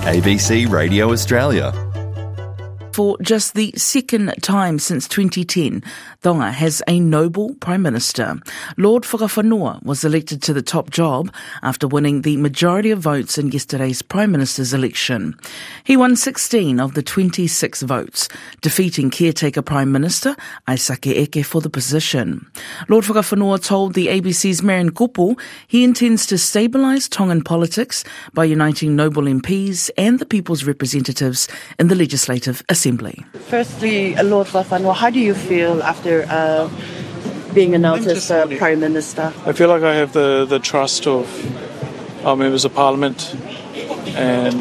ABC Radio Australia. For just the second time since 2010, Tonga has a Nobel Prime Minister. Lord Whakawhanua was elected to the top job after winning the majority of votes in yesterday's Prime Minister's election. He won 16 of the 26 votes, defeating caretaker Prime Minister Aisake Eke for the position. Lord Whakawhanua told the ABC's Marion Kupu he intends to stabilise Tongan politics by uniting Nobel MPs and the people's representatives in the Legislative Assembly. Firstly, Lord Whakawhanua, how do you feel after being announced as Prime Minister? I feel like I have the trust of our members of Parliament, and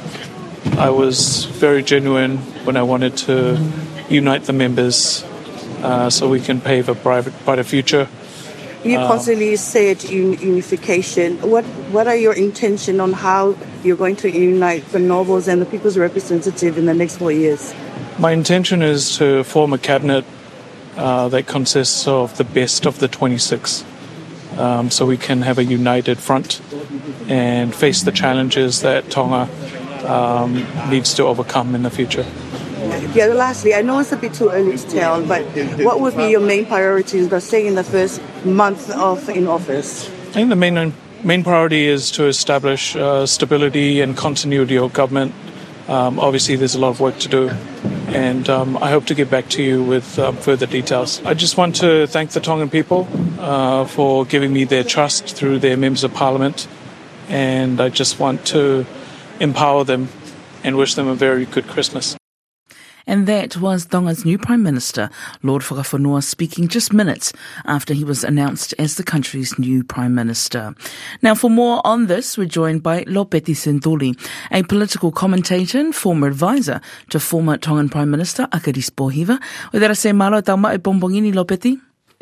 I was very genuine when I wanted to unite the members so we can pave a brighter future. You constantly said unification. What are your intentions on how you're going to unite the nobles and the people's representative in the next 4 years? My intention is to form a cabinet that consists of the best of the 26, so we can have a united front and face the challenges that Tonga needs to overcome in the future. Yeah, lastly, I know it's a bit too early to tell, but what would be your main priorities, let's say, in the first month in office? I think the main priority is to establish stability and continuity of government. Obviously, there's a lot of work to do, and I hope to get back to you with further details. I just want to thank the Tongan people for giving me their trust through their members of Parliament, and I just want to empower them and wish them a very good Christmas. And that was Tonga's new Prime Minister, Lord Whakawhanua, speaking just minutes after he was announced as the country's new Prime Minister. Now, for more on this, we're joined by Lopeti Sentuli, a political commentator and former advisor to former Tongan Prime Minister Akaris Pohiva. Oidara se malo tauma e pompongini, Lopeti?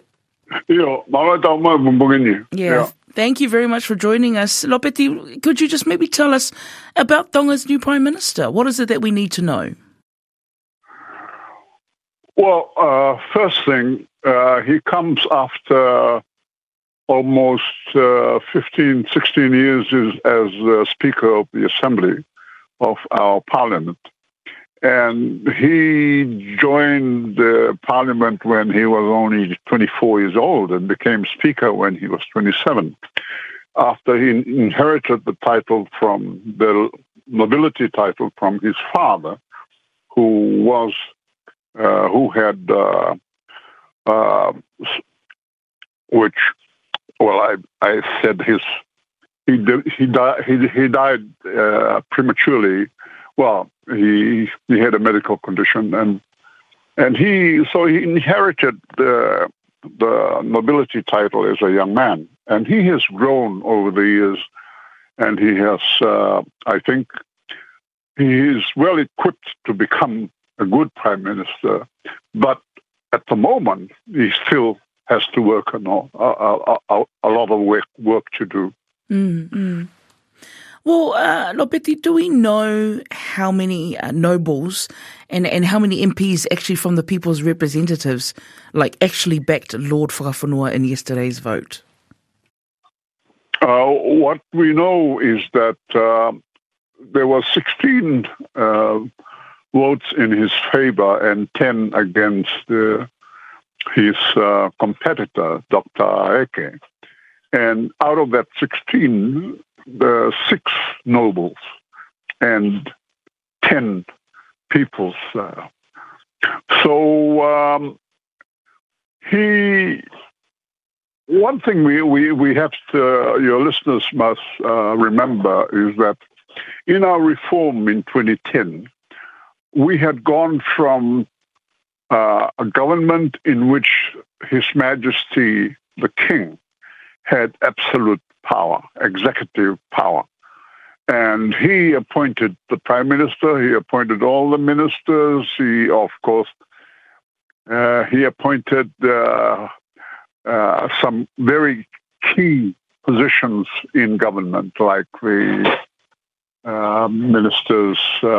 Malo tauma e pompongini. Yeah. Thank you very much for joining us. Lopeti, could you just maybe tell us about Tonga's new Prime Minister? What is it that we need to know? Well, first thing, he comes after almost 15, 16 years as Speaker of the Assembly of our Parliament. And he joined the Parliament when he was only 24 years old and became Speaker when he was 27. After he inherited the title from the nobility title from his father, who had I said he died prematurely. Well, he had a medical condition, and he inherited the nobility title as a young man, and he has grown over the years, and he has I think he is well equipped to become a good Prime Minister, but at the moment he still has to work on a lot of work to do. Mm-hmm. Well, Lopeti, do we know how many nobles and how many MPs actually from the people's representatives actually backed Lord Whakawhanua in yesterday's vote? What we know is that there were 16 votes in his favor and 10 against his competitor, Dr. Eke. And out of that 16, the 6 nobles and 10 peoples. One thing we have to, your listeners must remember, is that in our reform in 2010, we had gone from a government in which His Majesty the King had absolute power, executive power. And he appointed the Prime Minister, he appointed all the ministers, he appointed some very key positions in government, like the ministers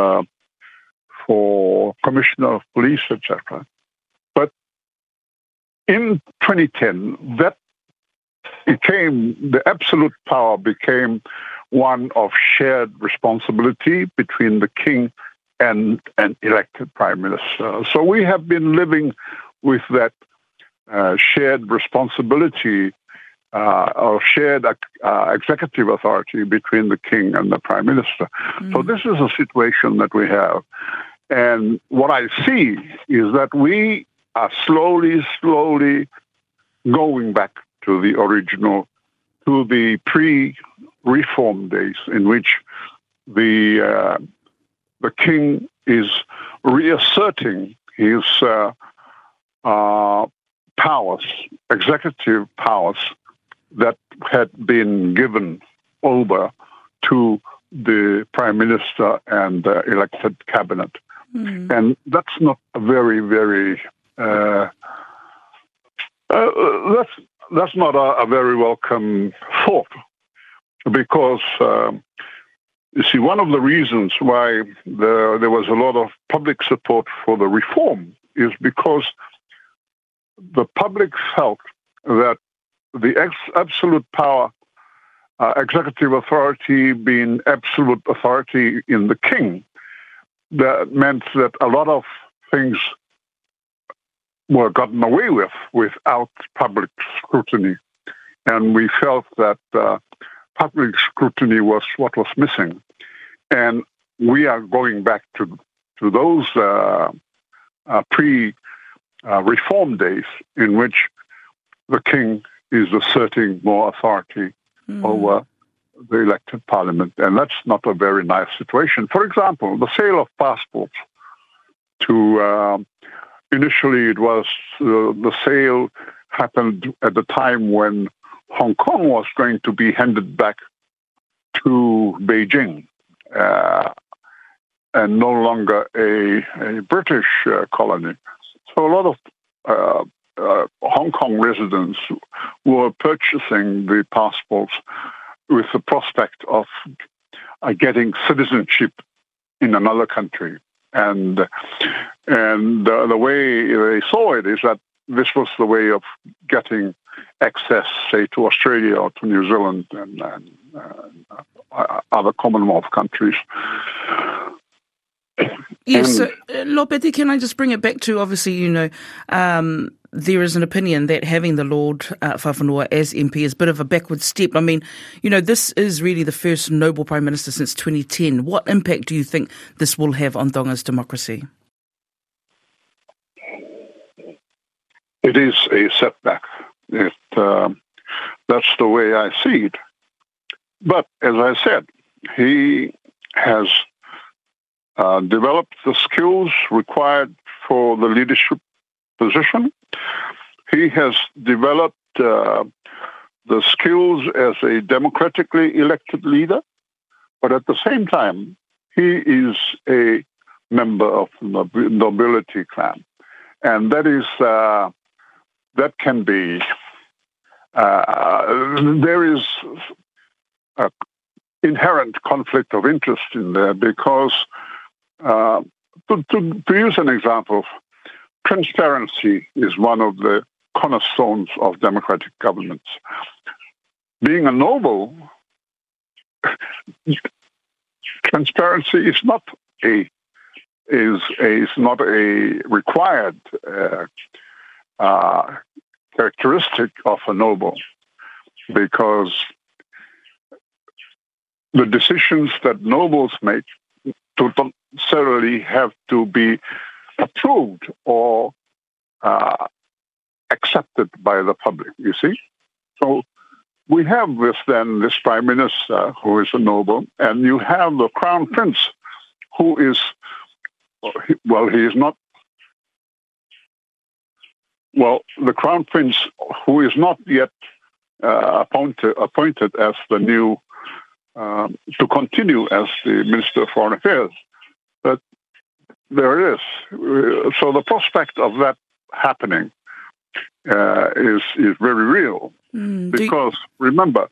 for Commissioner of Police, etc. But in 2010, the absolute power became one of shared responsibility between the king and an elected prime minister. So we have been living with that shared responsibility or shared executive authority between the king and the prime minister. So this is a situation that we have. And what I see is that we are slowly going back to the original, to the pre-reform days in which the king is reasserting his powers, executive powers, that had been given over to the prime minister and the elected cabinet. And that's not a very, very that's not a very welcome thought, because you see, one of the reasons why there was a lot of public support for the reform is because the public felt that the absolute power, executive authority being absolute authority in the king, that meant that a lot of things were gotten away with without public scrutiny. And we felt that public scrutiny was what was missing. And we are going back to those pre-reform days in which the king is asserting more authority over the elected parliament. And that's not a very nice situation. For example, the sale of passports to, initially it was the sale happened at the time when Hong Kong was going to be handed back to Beijing and no longer a British colony. So a lot of Hong Kong residents were purchasing the passports with the prospect of getting citizenship in another country. And the way they saw it is that this was the way of getting access, say, to Australia or to New Zealand and other Commonwealth countries. Yes, so, Lopeti, can I just bring it back to, obviously, there is an opinion that having the Lord Fafanua as MP is a bit of a backward step. I mean, this is really the first Noble Prime Minister since 2010. What impact do you think this will have on Tonga's democracy? It is a setback. That's the way I see it. But as I said, he has developed the skills required for the leadership position. He has developed the skills as a democratically elected leader, but at the same time, he is a member of the nobility clan. And that is, that can be, there is an inherent conflict of interest in there because, to use an example, transparency is one of the cornerstones of democratic governments. Being a noble, transparency is not a required characteristic of a noble, because the decisions that nobles make don't necessarily have to be approved or accepted by the public, you see? So we have this prime minister who is a noble, and you have the crown prince who is, he is not, the crown prince who is not yet appointed as the new, to continue as the Minister of Foreign Affairs. But there it is. So the prospect of that happening is very real. Because, remember...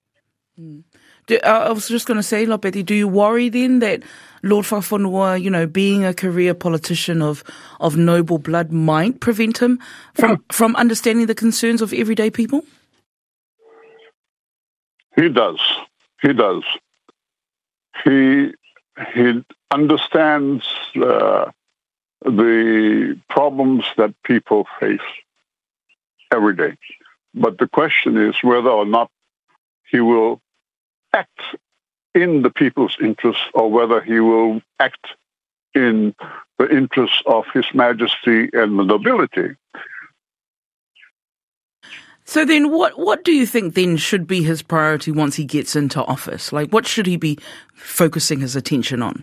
I was just going to say, Lopeti, do you worry then that Lord Fafanua, being a career politician of noble blood, might prevent him from understanding the concerns of everyday people? He does. He does. He understands the problems that people face every day. But the question is whether or not he will act in the people's interests or whether he will act in the interests of His Majesty and the nobility. So then what do you think then should be his priority once he gets into office? Like, what should he be focusing his attention on?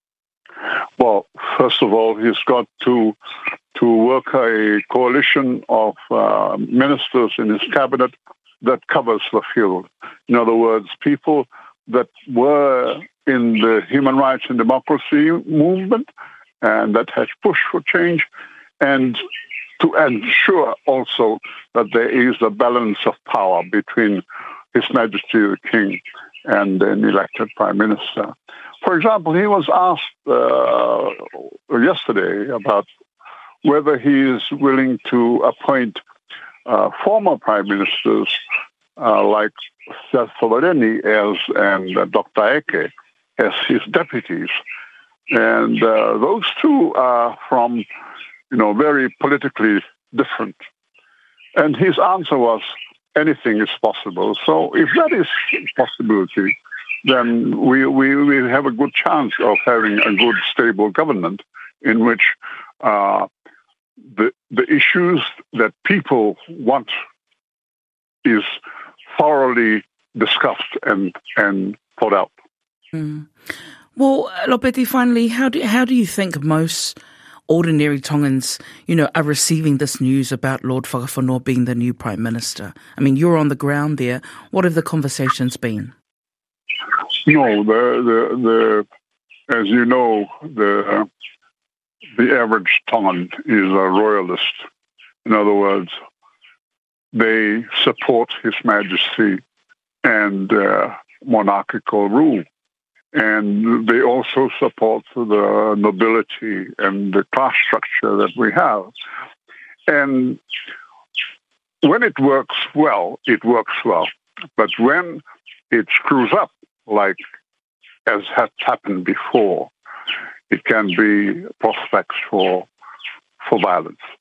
Well, first of all, he's got to work a coalition of ministers in his cabinet that covers the field. In other words, people that were in the human rights and democracy movement and that has pushed for change, and to ensure also that there is a balance of power between His Majesty the King and an elected Prime Minister. For example, he was asked yesterday about whether he is willing to appoint former Prime Ministers like Seth Sovereigni and Dr. Eke as his deputies. And those two are from very politically different. And his answer was, anything is possible. So if that is a possibility, then we have a good chance of having a good, stable government in which the issues that people want is thoroughly discussed and thought out. Mm. Well, Lopeti, finally, how do you think most ordinary Tongans, are receiving this news about Lord Whakawhanua being the new Prime Minister? I mean, you're on the ground there. What have the conversations been? No, the as you know, the average Tongan is a royalist. In other words, they support His Majesty and monarchical rule. And they also support the nobility and the class structure that we have. And when it works well, it works well. But when it screws up, like as has happened before, it can be prospects for violence.